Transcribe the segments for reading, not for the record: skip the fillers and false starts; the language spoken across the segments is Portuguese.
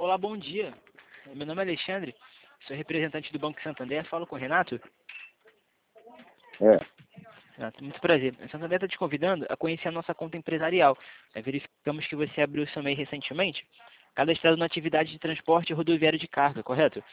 Olá, bom dia. Meu nome é Alexandre, sou representante do Banco Santander, falo com o Renato. É, Renato, muito prazer. O Santander está te convidando a conhecer a nossa conta empresarial. Verificamos que você abriu o seu MEI recentemente, cadastrado na atividade de transporte rodoviário de carga, correto?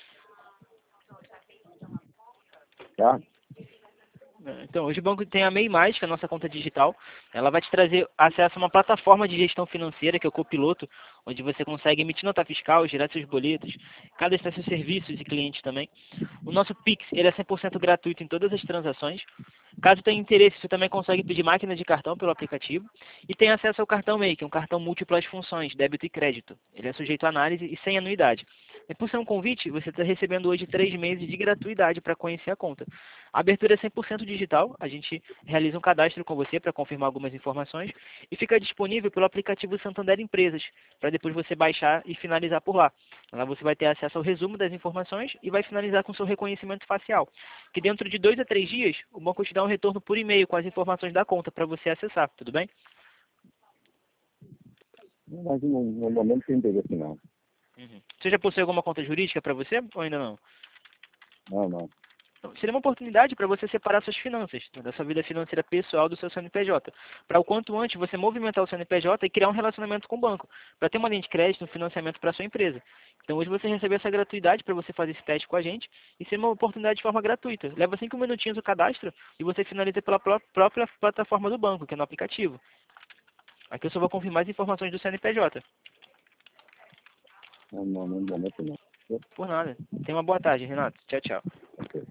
tá? Então, hoje o banco tem a MEI+, que é a nossa conta digital. Ela vai te trazer acesso a uma plataforma de gestão financeira, que é o Copiloto, onde você consegue emitir nota fiscal, gerar seus boletos, cadastrar seus serviços e clientes também. O nosso Pix, ele é 100% gratuito em todas as transações. Caso tenha interesse, você também consegue pedir máquina de cartão pelo aplicativo. E tem acesso ao cartão MEI, que é um cartão múltiplas funções, débito e crédito. Ele é sujeito a análise e sem anuidade. E por ser um convite, você está recebendo hoje 3 meses de gratuidade para conhecer a conta. A abertura é 100% digital, a gente realiza um cadastro com você para confirmar algumas informações e fica disponível pelo aplicativo Santander Empresas, para depois você baixar e finalizar por lá. Lá você vai ter acesso ao resumo das informações e vai finalizar com seu reconhecimento facial, que dentro de 2 a 3 dias o banco te dá um retorno por e-mail com as informações da conta para você acessar, tudo bem? Mas no momento tem interesse não. Você já possui alguma conta jurídica para você ou ainda não? Não. Então, seria uma oportunidade para você separar suas finanças, da sua vida financeira pessoal do seu CNPJ. Para o quanto antes você movimentar o CNPJ e criar um relacionamento com o banco, para ter uma linha de crédito, um financiamento para a sua empresa. Então hoje você recebe essa gratuidade para você fazer esse teste com a gente e ser uma oportunidade de forma gratuita. Leva 5 minutinhos o cadastro e você finaliza pela própria plataforma do banco, que é no aplicativo. Aqui eu só vou confirmar as informações do CNPJ. No momento não. Por nada. Tenha uma boa tarde, Renato. Tchau, tchau. Ok.